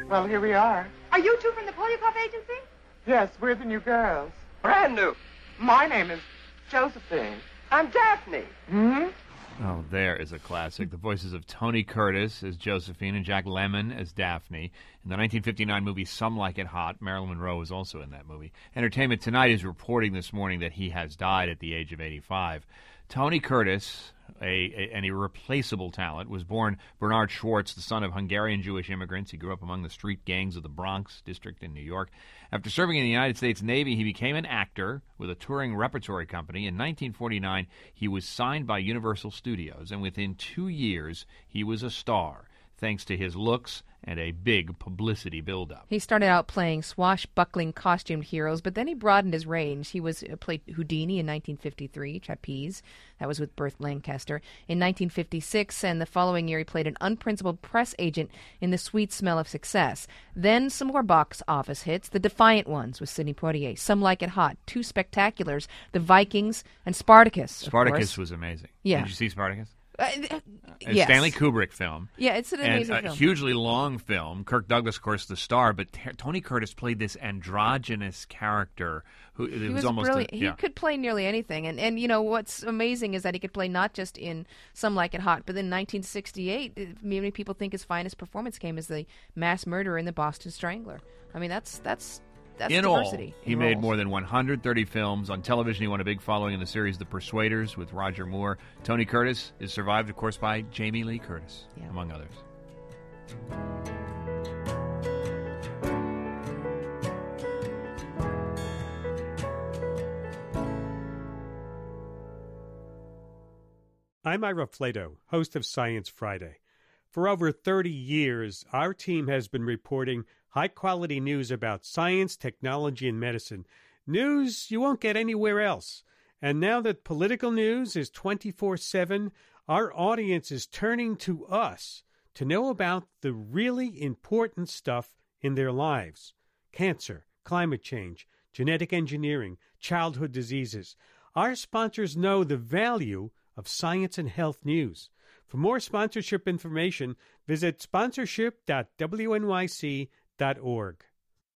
Well, here we are. Are you two from the Poliakoff Agency? Yes, we're the new girls. Brand new. My name is Josephine. I'm Daphne. Hmm? Oh, there is a classic. The voices of Tony Curtis as Josephine and Jack Lemmon as Daphne. In the 1959 movie Some Like It Hot, Marilyn Monroe was also in that movie. Entertainment Tonight is reporting this morning that he has died at the age of 85. Tony Curtis, an irreplaceable talent, was born Bernard Schwartz, the son of Hungarian Jewish immigrants. He grew up among the street gangs of the Bronx district in New York. After serving in the United States Navy, he became an actor with a touring repertory company. In 1949, he was signed by Universal Studios, and within 2 years, he was a star, thanks to his looks and a big publicity buildup. He started out playing swashbuckling costumed heroes, but then he broadened his range. He played Houdini in 1953, Trapeze. That was with Burt Lancaster. In 1956, and the following year, he played an unprincipled press agent in The Sweet Smell of Success. Then some more box office hits, The Defiant Ones with Sidney Poitier, Some Like It Hot, two spectaculars, The Vikings, and Spartacus. Spartacus was amazing. Yeah. Did you see Spartacus? A Yes. Stanley Kubrick film. Yeah, it's an amazing and a film. hugely long film. Kirk Douglas, of course, the star, but Tony Curtis played this androgynous character who He was almost brilliant. yeah. He could play nearly anything, and you know what's amazing is that he could play not just in Some Like It Hot, but in 1968, many people think his finest performance came as the mass murderer in The Boston Strangler. I mean, that's in diversity. all, he made more than 130 films. On television, he won a big following in the series The Persuaders with Roger Moore. Tony Curtis is survived, of course, by Jamie Lee Curtis, among others. I'm Ira Flato, host of Science Friday. For over 30 years, our team has been reporting high-quality news about science, technology, and medicine. News you won't get anywhere else. And now that political news is 24/7, our audience is turning to us to know about the really important stuff in their lives. Cancer, climate change, genetic engineering, childhood diseases. Our sponsors know the value of science and health news. For more sponsorship information, visit sponsorship.wnyc.org.